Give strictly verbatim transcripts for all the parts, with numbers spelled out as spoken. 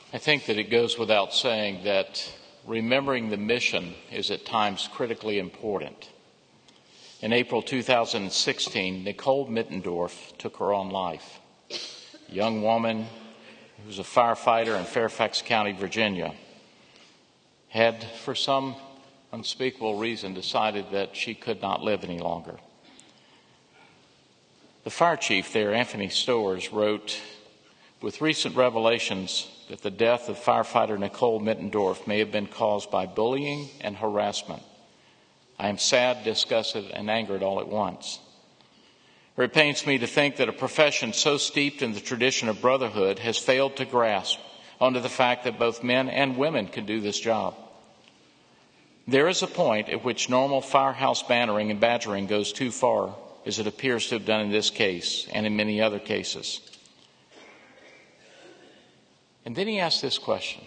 I think that it goes without saying that remembering the mission is at times critically important. In April two thousand sixteen, Nicole Mittendorf took her own life. A young woman who was a firefighter in Fairfax County, Virginia, had, for some unspeakable reason, decided that she could not live any longer. The fire chief there, Anthony Stowers, wrote, "With recent revelations that the death of firefighter Nicole Mittendorf may have been caused by bullying and harassment, I am sad, disgusted, and angered all at once. For it pains me to think that a profession so steeped in the tradition of brotherhood has failed to grasp onto the fact that both men and women can do this job. There is a point at which normal firehouse bantering and badgering goes too far, as it appears to have done in this case and in many other cases." And then he asked this question: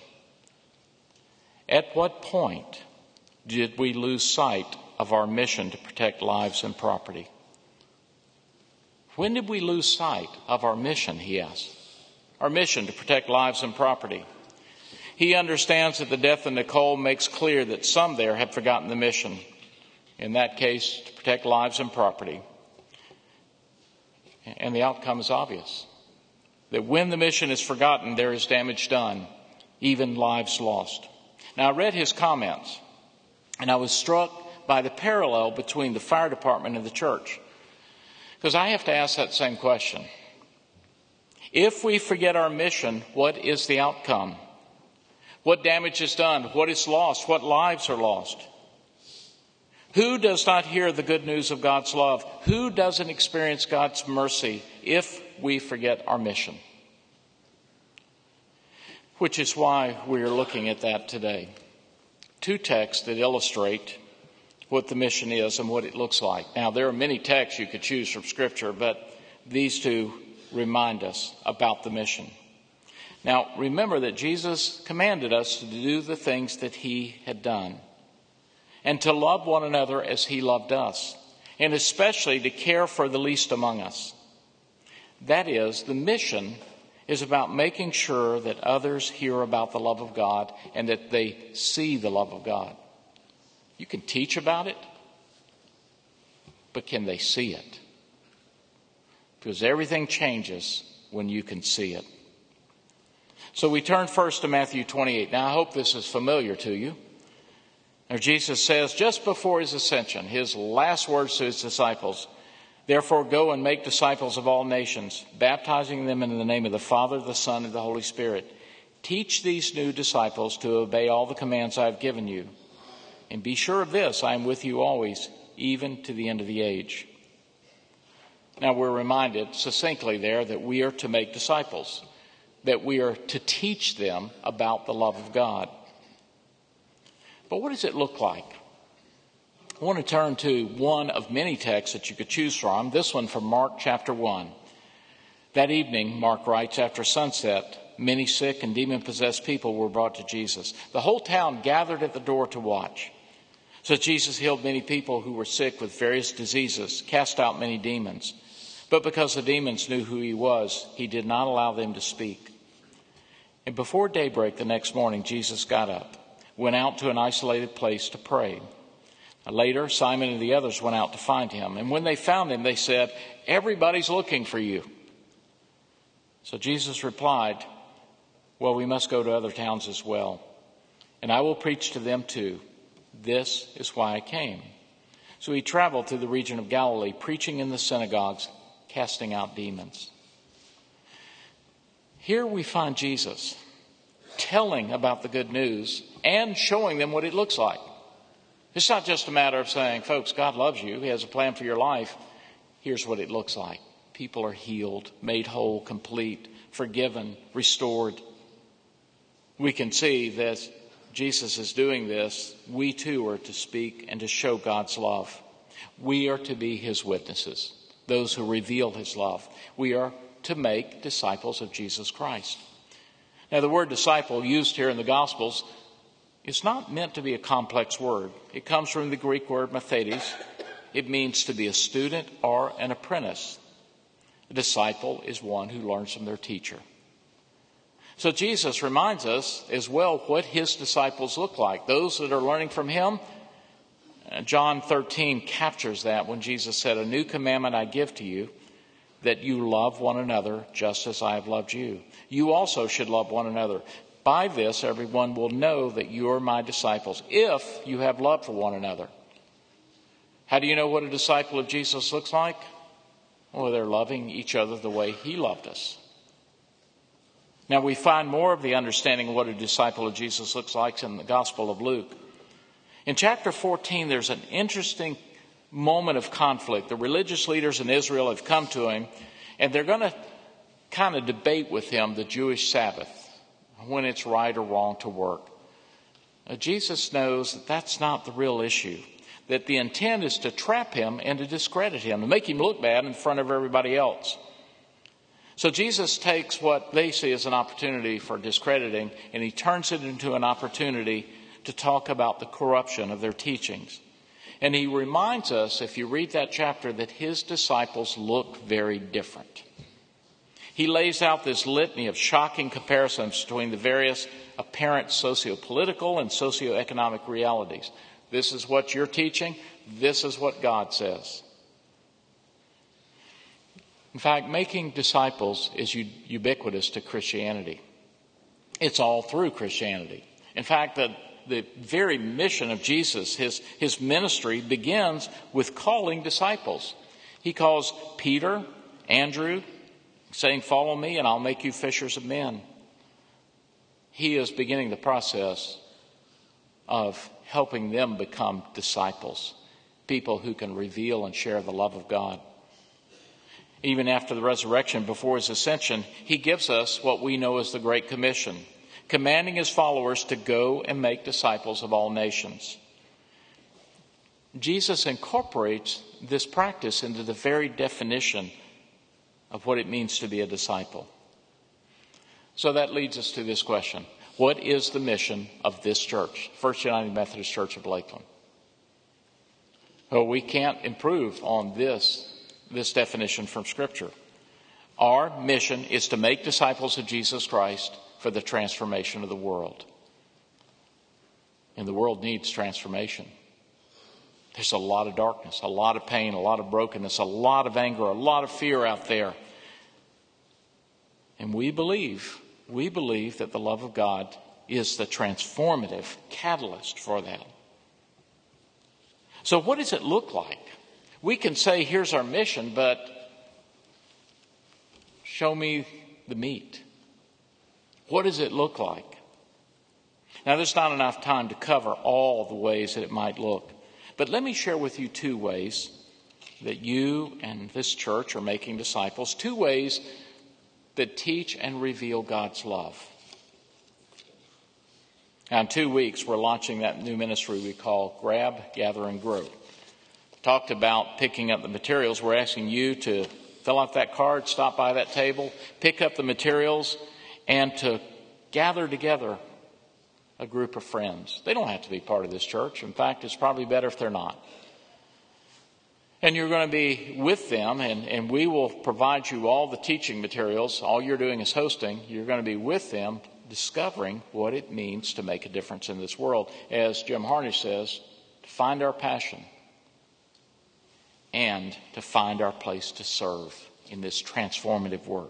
at what point did we lose sight of our mission to protect lives and property? When did we lose sight of our mission, he asked. Our mission to protect lives and property. He understands that the death of Nicole makes clear that some there have forgotten the mission. In that case, to protect lives and property. And the outcome is obvious. That when the mission is forgotten, there is damage done, even lives lost. Now, I read his comments, and I was struck by the parallel between the fire department and the church. Because I have to ask that same question. If we forget our mission, what is the outcome? What damage is done? What is lost? What lives are lost? Who does not hear the good news of God's love? Who doesn't experience God's mercy if we forget our mission? Which is why we are looking at that today. Two texts that illustrate what the mission is and what it looks like. Now, there are many texts you could choose from Scripture, but these two remind us about the mission. Now, remember that Jesus commanded us to do the things that he had done and to love one another as he loved us, and especially to care for the least among us. That is, the mission is about making sure that others hear about the love of God and that they see the love of God. You can teach about it, but can they see it? Because everything changes when you can see it. So we turn first to Matthew twenty-eight. Now, I hope this is familiar to you. Now, Jesus says just before his ascension, his last words to his disciples, "Therefore go and make disciples of all nations, baptizing them in the name of the Father, the Son, and the Holy Spirit. Teach these new disciples to obey all the commands I have given you. And be sure of this, I am with you always, even to the end of the age." Now, we're reminded succinctly there that we are to make disciples, that we are to teach them about the love of God. But what does it look like? I want to turn to one of many texts that you could choose from, this one from Mark chapter one. That evening, Mark writes, after sunset, many sick and demon-possessed people were brought to Jesus. The whole town gathered at the door to watch. So Jesus healed many people who were sick with various diseases, cast out many demons. But because the demons knew who he was, he did not allow them to speak. And before daybreak the next morning, Jesus got up, went out to an isolated place to pray. Later, Simon and the others went out to find him. And when they found him, they said, "Everybody's looking for you." So Jesus replied, "Well, we must go to other towns as well, and I will preach to them too. This is why I came." So he traveled through the region of Galilee, preaching in the synagogues, casting out demons. Here we find Jesus telling about the good news and showing them what it looks like. It's not just a matter of saying, folks, God loves you. He has a plan for your life. Here's what it looks like. People are healed, made whole, complete, forgiven, restored. We can see that Jesus is doing this. We too are to speak and to show God's love. We are to be his witnesses, those who reveal his love. We are to make disciples of Jesus Christ. Now, the word disciple used here in the Gospels is not meant to be a complex word. It comes from the Greek word mathetes. It means to be a student or an apprentice. A disciple is one who learns from their teacher. So Jesus reminds us as well what his disciples look like. Those that are learning from him, John thirteen captures that when Jesus said, "A new commandment I give to you, that you love one another just as I have loved you. You also should love one another. By this, everyone will know that you are my disciples, if you have love for one another." How do you know what a disciple of Jesus looks like? Well, they're loving each other the way he loved us. Now, we find more of the understanding of what a disciple of Jesus looks like in the Gospel of Luke. In chapter fourteen, there's an interesting moment of conflict. The religious leaders in Israel have come to him, and they're going to kind of debate with him the Jewish Sabbath, when it's right or wrong to work. Now, Jesus knows that that's not the real issue, that the intent is to trap him and to discredit him, to make him look bad in front of everybody else. So Jesus takes what they see as an opportunity for discrediting, and he turns it into an opportunity to talk about the corruption of their teachings. And he reminds us, if you read that chapter, that his disciples look very different. He lays out this litany of shocking comparisons between the various apparent socio-political and socio-economic realities. This is what you're teaching. This is what God says. In fact, making disciples is ubiquitous to Christianity. It's all through Christianity. In fact, the, the very mission of Jesus, his, his ministry, begins with calling disciples. He calls Peter, Andrew, saying, "Follow me and I'll make you fishers of men." He is beginning the process of helping them become disciples, people who can reveal and share the love of God. Even after the resurrection, before his ascension, he gives us what we know as the Great Commission, commanding his followers to go and make disciples of all nations. Jesus incorporates this practice into the very definition of what it means to be a disciple. So that leads us to this question. What is the mission of this church, First United Methodist Church of Lakeland? Well, we can't improve on this, this definition from Scripture. Our mission is to make disciples of Jesus Christ for the transformation of the world. And the world needs transformation. There's a lot of darkness, a lot of pain, a lot of brokenness, a lot of anger, a lot of fear out there. And we believe, we believe that the love of God is the transformative catalyst for that. So what does it look like? We can say, here's our mission, but show me the meat. What does it look like? Now, there's not enough time to cover all the ways that it might look. But let me share with you two ways that you and this church are making disciples. Two ways that teach and reveal God's love. Now, in two weeks, we're launching that new ministry we call Grab, Gather, and Grow. Talked about picking up the materials. We're asking you to fill out that card, stop by that table, pick up the materials, and to gather together a group of friends. They don't have to be part of this church. In fact, it's probably better if they're not. And you're going to be with them, and, and we will provide you all the teaching materials. All you're doing is hosting. You're going to be with them, discovering what it means to make a difference in this world. As Jim Harnish says, to find our passion and to find our place to serve in this transformative work.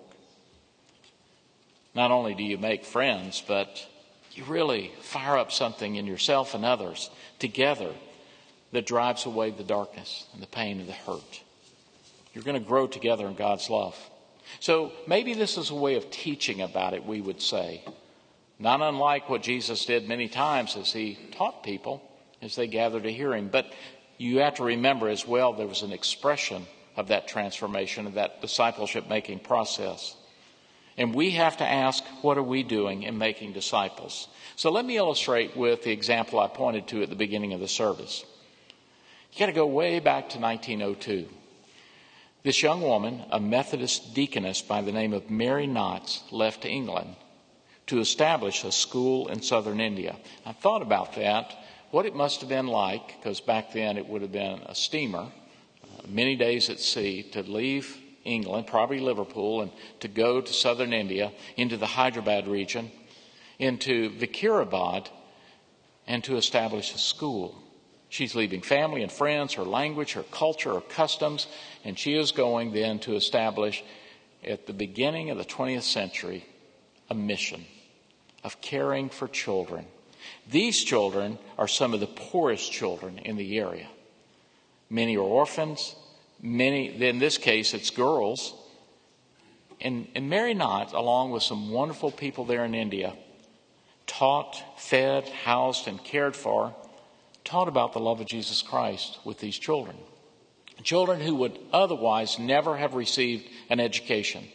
Not only do you make friends, but you really fire up something in yourself and others together that drives away the darkness and the pain and the hurt. You're going to grow together in God's love. So maybe this is a way of teaching about it, we would say. Not unlike what Jesus did many times as he taught people as they gathered to hear him. But you have to remember as well there was an expression of that transformation, of that discipleship-making process. And we have to ask, what are we doing in making disciples? So let me illustrate with the example I pointed to at the beginning of the service. You got to go way back to nineteen oh two. This young woman, a Methodist deaconess by the name of Mary Knotts, left England to establish a school in southern India. I thought about that, what it must have been like, because back then it would have been a steamer, uh, many days at sea, to leave England, probably Liverpool, and to go to southern India, into the Hyderabad region, into Vikirabad, and to establish a school. She's leaving family and friends, her language, her culture, her customs, and she is going then to establish, at the beginning of the twentieth century, a mission of caring for children. These children are some of the poorest children in the area. Many are orphans. Many, in this case, it's girls. And, and Mary Knott, along with some wonderful people there in India, taught, fed, housed, and cared for, taught about the love of Jesus Christ with these children. Children who would otherwise never have received an education.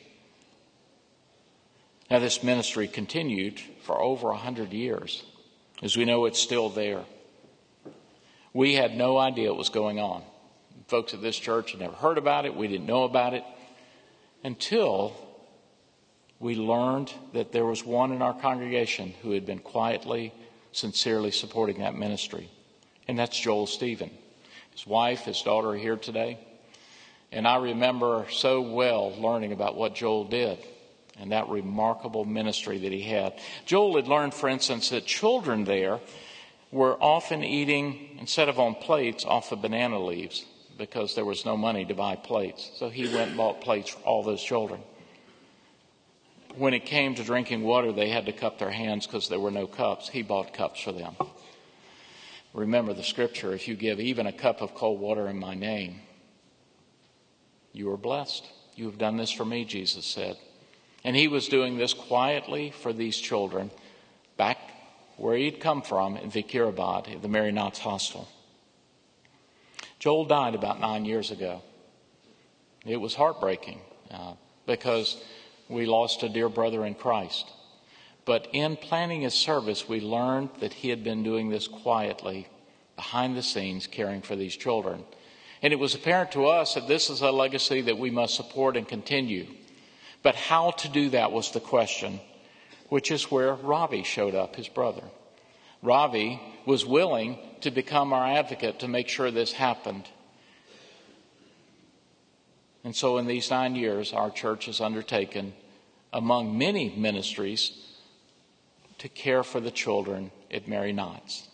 Now, this ministry continued for over a hundred years. As we know, it's still there. We had no idea what was going on. Folks at this church had never heard about it. We didn't know about it until we learned that there was one in our congregation who had been quietly, sincerely supporting that ministry. And that's Joel Stephen. His wife, his daughter are here today. And I remember so well learning about what Joel did and that remarkable ministry that he had. Joel had learned, for instance, that children there were often eating, instead of on plates, off of banana leaves, because there was no money to buy plates. So he went and bought plates for all those children. When it came to drinking water, they had to cup their hands because there were no cups. He bought cups for them. Remember the scripture, if you give even a cup of cold water in my name, you are blessed. You have done this for me, Jesus said. And he was doing this quietly for these children back where he'd come from in Vikirabad, at the Mary Knott's hostel. Joel died about nine years ago. It was heartbreaking uh, because we lost a dear brother in Christ. But in planning his service, we learned that he had been doing this quietly, behind the scenes, caring for these children. And it was apparent to us that this is a legacy that we must support and continue. But how to do that was the question, which is where Ravi showed up, his brother. Ravi was willing to become our advocate to make sure this happened. And so in these nine years, our church has undertaken, among many ministries, to care for the children at Mary Knott's.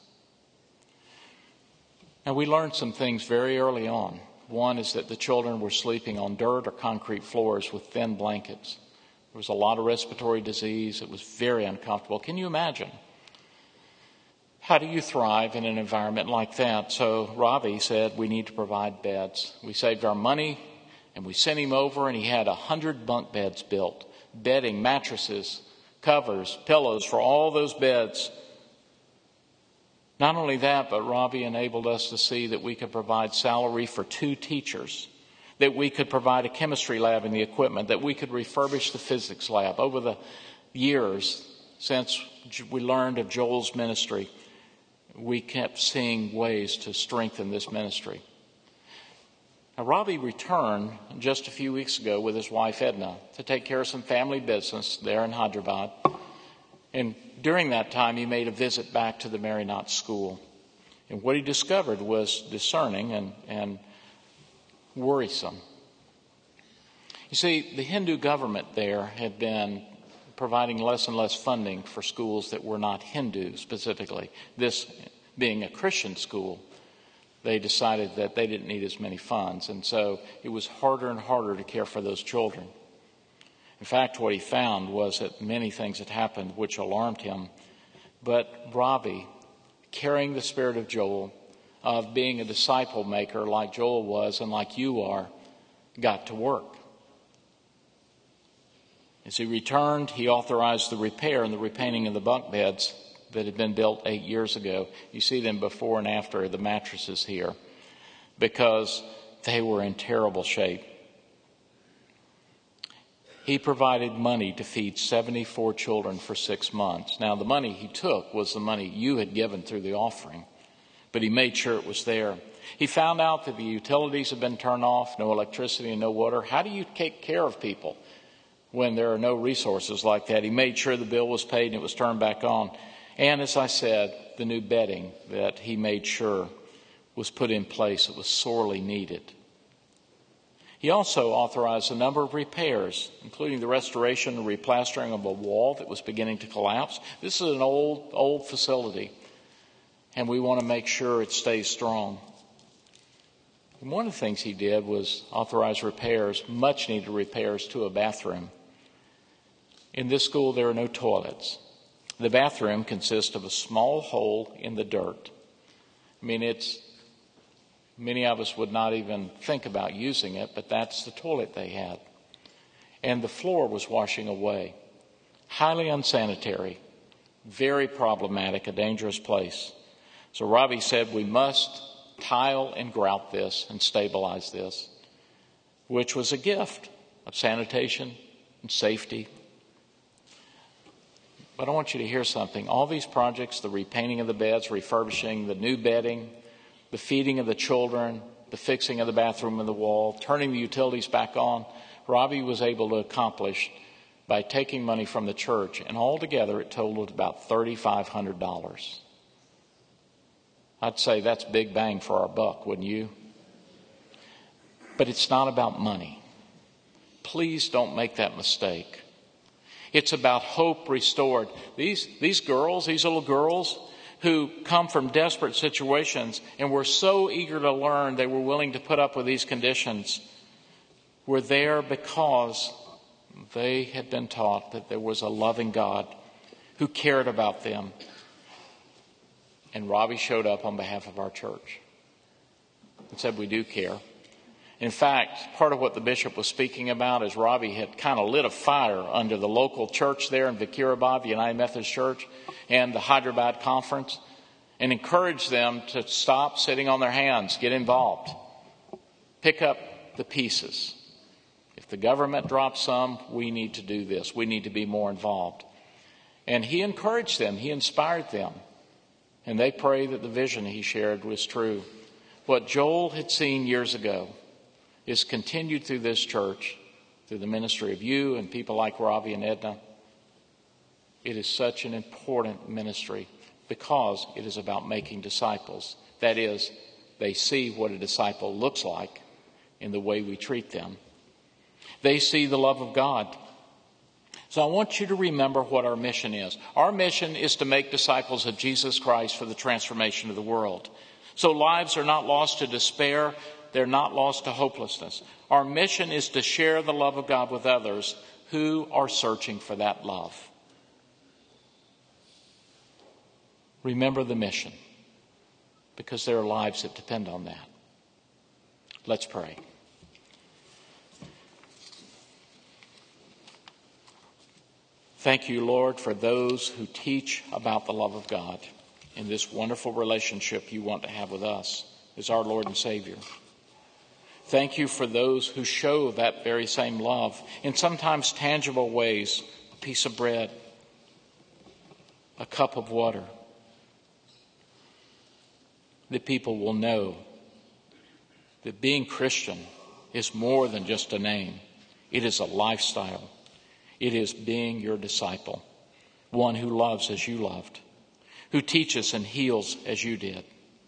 Now, we learned some things very early on. One is that the children were sleeping on dirt or concrete floors with thin blankets. There was a lot of respiratory disease. It was very uncomfortable. Can you imagine? How do you thrive in an environment like that? So Ravi said, we need to provide beds. We saved our money and we sent him over, and he had a hundred bunk beds built. Bedding, mattresses, covers, pillows for all those beds. Not only that, but Ravi enabled us to see that we could provide salary for two teachers, that we could provide a chemistry lab and the equipment, that we could refurbish the physics lab. Over the years since we learned of Joel's ministry, we kept seeing ways to strengthen this ministry. Now, Ravi returned just a few weeks ago with his wife Edna to take care of some family business there in Hyderabad. And during that time, he made a visit back to the Mary Knott School. And what he discovered was discerning and, and worrisome. You see, the Hindu government there had been providing less and less funding for schools that were not Hindu specifically. This being a Christian school, they decided that they didn't need as many funds. And so it was harder and harder to care for those children. In fact, what he found was that many things had happened which alarmed him. But Ravi, carrying the spirit of Joel, of being a disciple maker like Joel was and like you are, got to work. As he returned, he authorized the repair and the repainting of the bunk beds that had been built eight years ago. You see them before and after the mattresses here, because they were in terrible shape. He provided money to feed seventy-four children for six months. Now, the money he took was the money you had given through the offering, but he made sure it was there. He found out that the utilities had been turned off, no electricity and no water. How do you take care of people when there are no resources like that? He made sure the bill was paid and it was turned back on. And as I said, the new bedding that he made sure was put in place. It was sorely needed. He also authorized a number of repairs, including the restoration and replastering of a wall that was beginning to collapse. This is an old, old facility, and we want to make sure it stays strong. And one of the things he did was authorize repairs, much needed repairs to a bathroom. In this school, there are no toilets. The bathroom consists of a small hole in the dirt. I mean, it's many of us would not even think about using it, but that's the toilet they had. And the floor was washing away. Highly unsanitary, very problematic, a dangerous place. So Robbie said we must tile and grout this and stabilize this, which was a gift of sanitation and safety. But I want you to hear something. All these projects, the repainting of the beds, refurbishing, the new bedding, the feeding of the children, the fixing of the bathroom and the wall, turning the utilities back on, Robbie was able to accomplish by taking money from the church. And altogether it totaled about three thousand five hundred dollars. I'd say that's big bang for our buck, wouldn't you? But it's not about money. Please don't make that mistake. It's about hope restored. These, these girls, these little girls, who come from desperate situations and were so eager to learn they were willing to put up with these conditions, were there because they had been taught that there was a loving God who cared about them. And Robbie showed up on behalf of our church and said, we do care. In fact, part of what the bishop was speaking about is Robbie had kind of lit a fire under the local church there in Vikirabad, the United Methodist Church, and the Hyderabad Conference, and encouraged them to stop sitting on their hands, get involved, pick up the pieces. If the government drops some, we need to do this. We need to be more involved. And he encouraged them. He inspired them. And they pray that the vision he shared was true. What Joel had seen years ago is continued through this church, through the ministry of you and people like Robbie and Edna. It is such an important ministry because it is about making disciples. That is, they see what a disciple looks like in the way we treat them. They see the love of God. So I want you to remember what our mission is. Our mission is to make disciples of Jesus Christ for the transformation of the world. So lives are not lost to despair. They're not lost to hopelessness. Our mission is to share the love of God with others who are searching for that love. Remember the mission, because there are lives that depend on that. Let's pray. Thank you, Lord, for those who teach about the love of God in this wonderful relationship you want to have with us as our Lord and Savior. Thank you for those who show that very same love in sometimes tangible ways, a piece of bread, a cup of water, that people will know that being Christian is more than just a name. It is a lifestyle. It is being your disciple, one who loves as you loved, who teaches and heals as you did.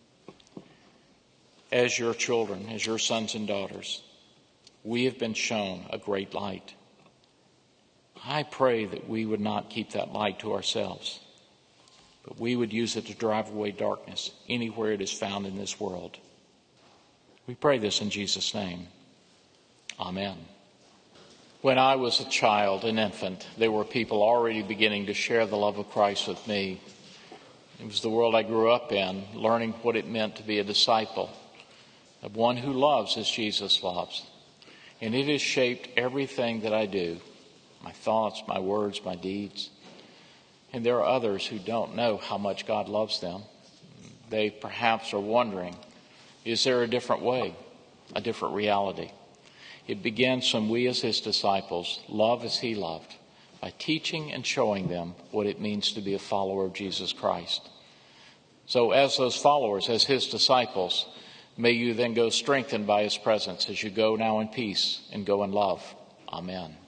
As your children, as your sons and daughters, we have been shown a great light. I pray that we would not keep that light to ourselves, but we would use it to drive away darkness anywhere it is found in this world. We pray this in Jesus' name. Amen. When I was a child, an infant, there were people already beginning to share the love of Christ with me. It was the world I grew up in, learning what it meant to be a disciple of one who loves as Jesus loves. And it has shaped everything that I do, my thoughts, my words, my deeds. And there are others who don't know how much God loves them. They perhaps are wondering, is there a different way, a different reality? It begins when we as his disciples love as he loved, by teaching and showing them what it means to be a follower of Jesus Christ. So as those followers, as his disciples, may you then go strengthened by his presence as you go now in peace and go in love. Amen.